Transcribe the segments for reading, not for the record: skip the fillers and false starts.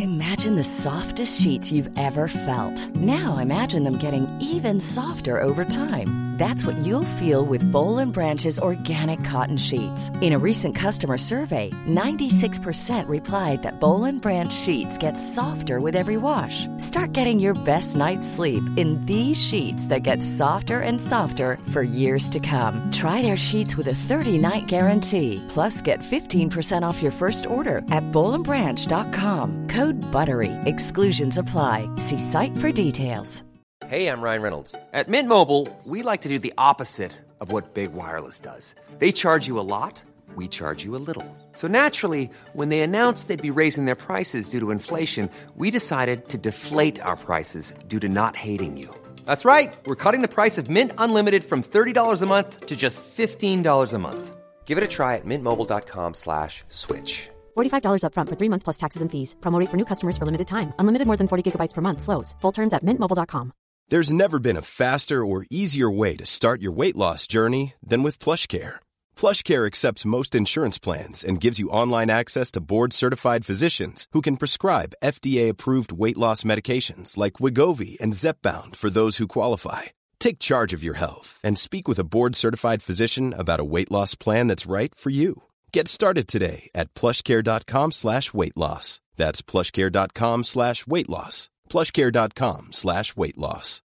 Imagine the softest sheets you've ever felt. Now imagine them getting even softer over time. That's what you'll feel with Bowl and Branch's organic cotton sheets. In a recent customer survey, 96% replied that Bowl and Branch sheets get softer with every wash. Start getting your best night's sleep in these sheets that get softer and softer for years to come. Try their sheets with a 30-night guarantee. Plus, get 15% off your first order at bowlandbranch.com. Code BUTTERY. Exclusions apply. See site for details. Hey, I'm Ryan Reynolds. At Mint Mobile, we like to do the opposite of what Big Wireless does. They charge you a lot, we charge you a little. So naturally, when they announced they'd be raising their prices due to inflation, we decided to deflate our prices due to not hating you. That's right. We're cutting the price of Mint Unlimited from $30 a month to just $15 a month. Give it a try at mintmobile.com/switch. $45 up front for 3 months plus taxes and fees. Promo rate for new customers for limited time. Unlimited more than 40 gigabytes per month. Slows full terms at mintmobile.com. There's never been a faster or easier way to start your weight loss journey than with PlushCare. PlushCare accepts most insurance plans and gives you online access to board-certified physicians who can prescribe FDA-approved weight loss medications like Wegovy and Zepbound for those who qualify. Take charge of your health and speak with a board-certified physician about a weight loss plan that's right for you. Get started today at plushcare.com/weight loss. That's plushcare.com/weight loss. plushcare.com/weight loss.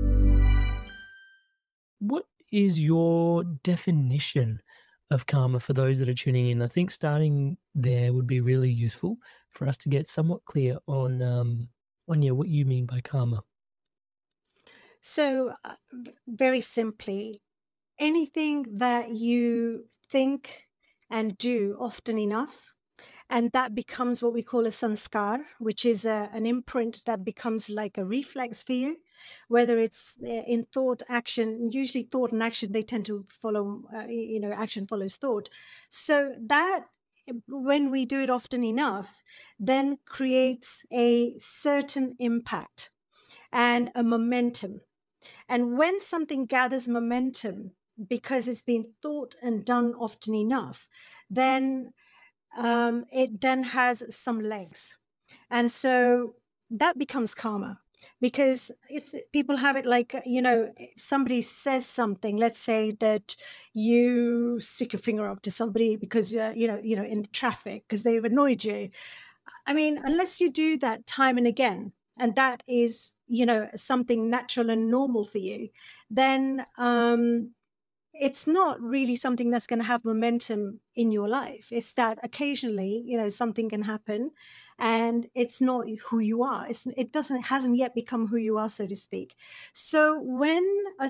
What is your definition of karma for those that are tuning in? I think starting there would be really useful for us to get somewhat clear on what you mean by karma. So, very simply, anything that you think and do often enough, and that becomes what we call a sanskar, which is an imprint that becomes like a reflex for you, whether it's in thought, action. Usually thought and action, they tend to follow, action follows thought. So that, when we do it often enough, then creates a certain impact and a momentum. And when something gathers momentum because it's been thought and done often enough, then it then has some legs. And so that becomes karma, because if people have it like, if somebody says something, let's say that you stick your finger up to somebody because, in traffic, because they've annoyed you. I mean, unless you do that time and again, and that is, something natural and normal for you, then it's not really something that's going to have momentum in your life. It's that occasionally, something can happen and it's not who you are. It hasn't yet become who you are, so to speak. So when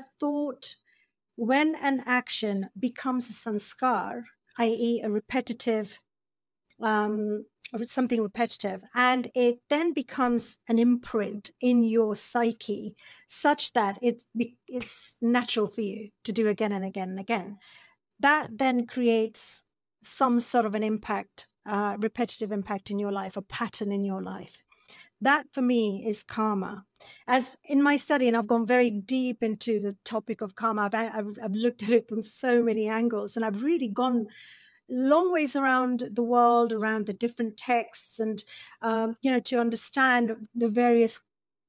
an action becomes a sanskar, i.e. a repetitive, something repetitive, and it then becomes an imprint in your psyche such that it's natural for you to do again and again and again, that then creates some sort of an impact, repetitive impact in your life, a pattern in your life. That for me is karma. As in my study, and I've gone very deep into the topic of karma, I've looked at it from so many angles, and I've really gone long ways around the world, around the different texts, and to understand the various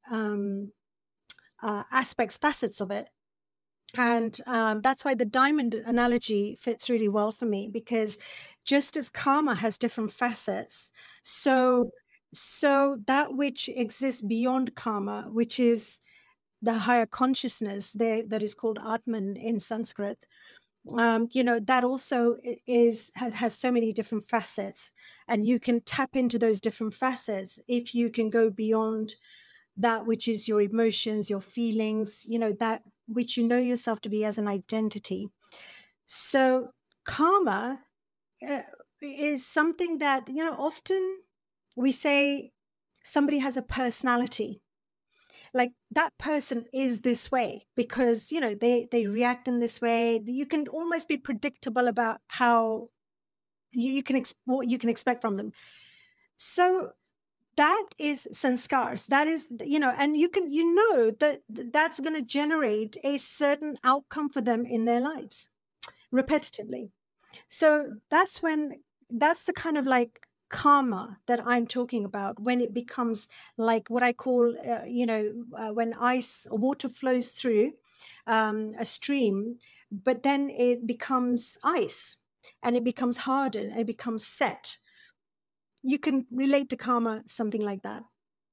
aspects, facets of it. And that's why the diamond analogy fits really well for me, because just as karma has different facets, so that which exists beyond karma, which is the higher consciousness that is called Atman in Sanskrit, that also has so many different facets, and you can tap into those different facets if you can go beyond that which is your emotions, your feelings, that which you know yourself to be as an identity. So karma is something that, often we say somebody has a personality. Like that person is this way because, they react in this way. You can almost be predictable about how what you can expect from them. So that is sanskars. That is, and you can, that that's going to generate a certain outcome for them in their lives repetitively. So that's the kind of like karma that I'm talking about, when it becomes like what I call, when ice or water flows through a stream, but then it becomes ice and it becomes hardened and it becomes set. You can relate to karma something like that.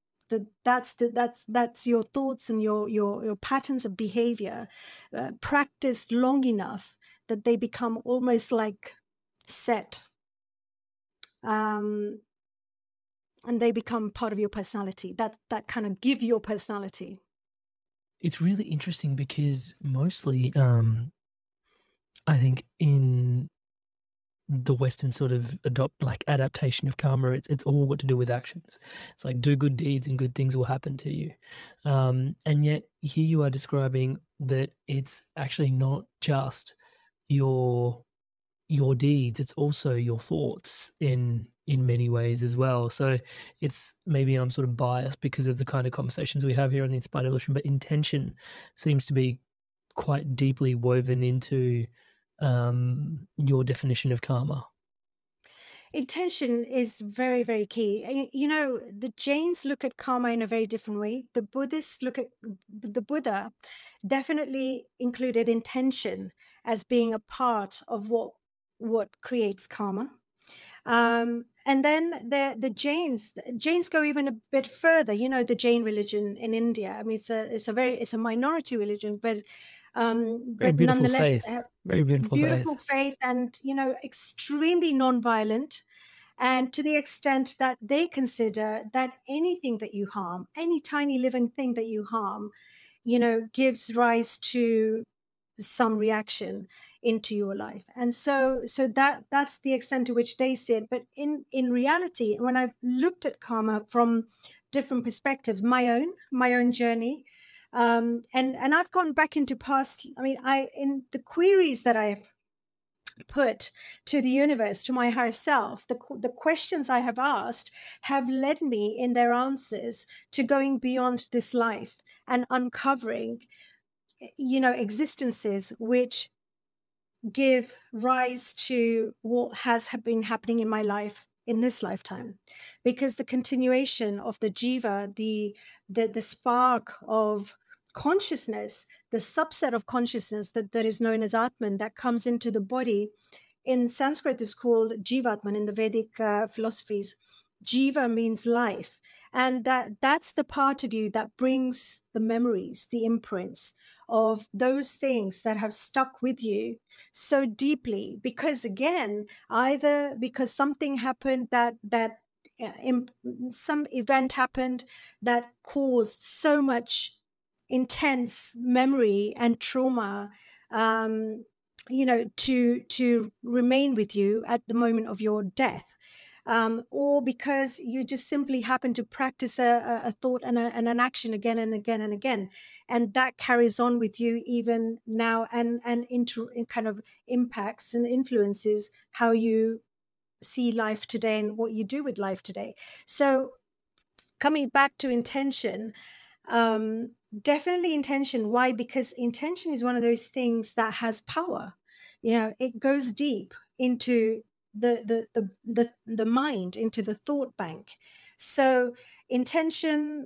That's your thoughts and your patterns of behavior practiced long enough that they become almost like set. And they become part of your personality, that kind of give your personality. It's really interesting because mostly I think in the Western sort of adaptation of karma, it's all got to do with actions. It's like, do good deeds and good things will happen to you. And yet here you are describing that it's actually not just your deeds, it's also your thoughts in many ways as well. So it's, maybe I'm sort of biased because of the kind of conversations we have here on the Inspired Evolution, but intention seems to be quite deeply woven into your definition of karma. Intention is very, very key. You know, the Jains look at karma in a very different way. The Buddhists look at, the Buddha definitely included intention as being a part of what creates karma. And then the Jains go even a bit further. You know, the Jain religion in India. I mean, it's a minority religion, but Very beautiful nonetheless, faith. Very beautiful faith, and extremely non-violent. And to the extent that they consider that anything that you harm, any tiny living thing that you harm, gives rise to some reaction into your life. And so that's the extent to which they see it. But in reality, when I've looked at karma from different perspectives, my own journey, and I've gone back into past, in the queries that I've put to the universe, to my higher self, the questions I have asked have led me in their answers to going beyond this life and uncovering existences which give rise to what has been happening in my life in this lifetime. Because the continuation of the jiva, the spark of consciousness, the subset of consciousness that is known as Atman, that comes into the body, in Sanskrit is called Jivatman. In the Vedic philosophies, Jiva means life. And that's the part of you that brings the memories, the imprints of those things that have stuck with you so deeply. Because again, either because something happened that some event happened that caused so much intense memory and trauma, to remain with you at the moment of your death. Or because you just simply happen to practice a thought and an action again and again and again, and that carries on with you even now, and kind of impacts and influences how you see life today and what you do with life today. So coming back to intention, definitely intention. Why? Because intention is one of those things that has power. It goes deep into the mind, into the thought bank. So intention,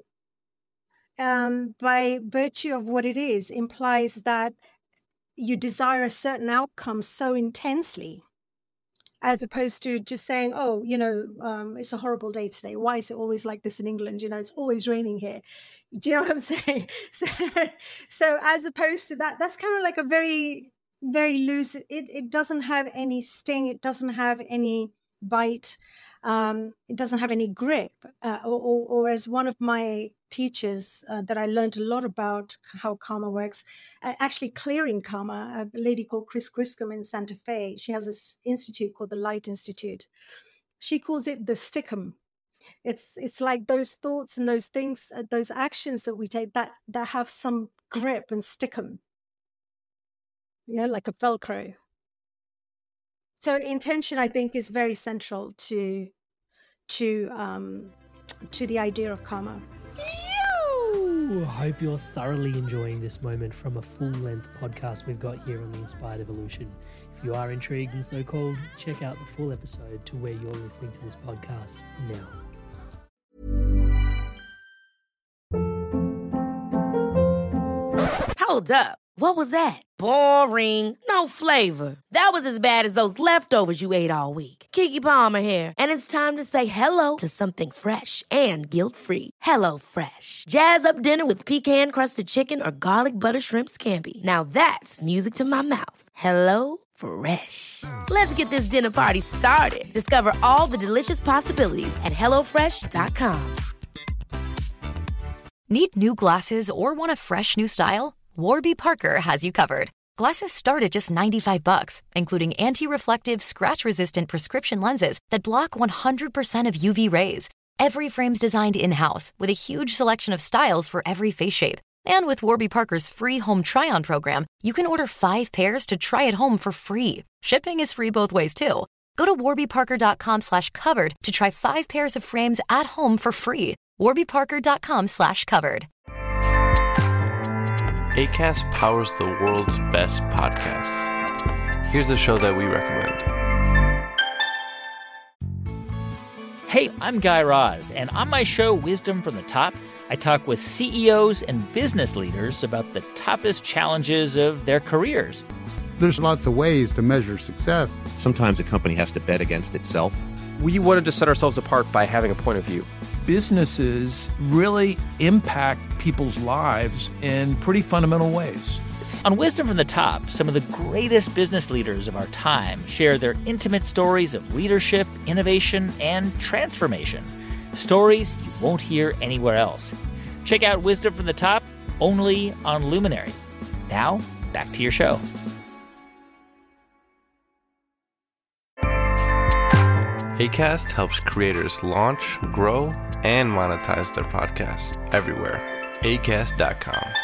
by virtue of what it is, implies that you desire a certain outcome so intensely, as opposed to just saying, oh, it's a horrible day today. Why is it always like this in England? It's always raining here. Do you know what I'm saying? So as opposed to that, that's kind of like a very, very loose, it doesn't have any sting. It doesn't have any bite. It doesn't have any grip. Or as one of my teachers that I learned a lot about how karma works, actually clearing karma, a lady called Chris Griscom in Santa Fe. She has this institute called the Light Institute. She calls it the stickum. It's like those thoughts and those things, those actions that we take that have some grip and stickum. Like a Velcro. So intention, I think, is very central to the idea of karma. I hope you're thoroughly enjoying this moment from a full-length podcast we've got here on the Inspired Evolution. If If you are intrigued and so called, check out the full episode to where you're listening to this podcast now. Hold up. What was that? Boring. No flavor. That was as bad as those leftovers you ate all week. Keke Palmer here, and it's time to say hello to something fresh and guilt-free. Hello Fresh. Jazz up dinner with pecan-crusted chicken or garlic butter shrimp scampi. Now that's music to my mouth. Hello Fresh. Let's get this dinner party started. Discover all the delicious possibilities at hellofresh.com. Need new glasses or want a fresh new style? Warby Parker has you covered. Glasses start at just $95, including anti-reflective, scratch-resistant prescription lenses that block 100% of UV rays. Every frame's designed in-house with a huge selection of styles for every face shape. And with Warby Parker's free home try-on program, you can order 5 pairs to try at home for free. Shipping is free both ways, too. Go to warbyparker.com/covered to try 5 pairs of frames at home for free. warbyparker.com/covered. Acast powers the world's best podcasts. Here's a show that we recommend. Hey, I'm Guy Raz, and on my show, Wisdom from the Top, I talk with CEOs and business leaders about the toughest challenges of their careers. There's lots of ways to measure success. Sometimes a company has to bet against itself. We wanted to set ourselves apart by having a point of view. Businesses really impact people's lives in pretty fundamental ways. On Wisdom from the Top, some of the greatest business leaders of our time share their intimate stories of leadership, innovation, and transformation. Stories you won't hear anywhere else. Check out Wisdom from the Top, only on Luminary. Now, back to your show. Acast helps creators launch, grow, and monetize their podcasts everywhere. Acast.com.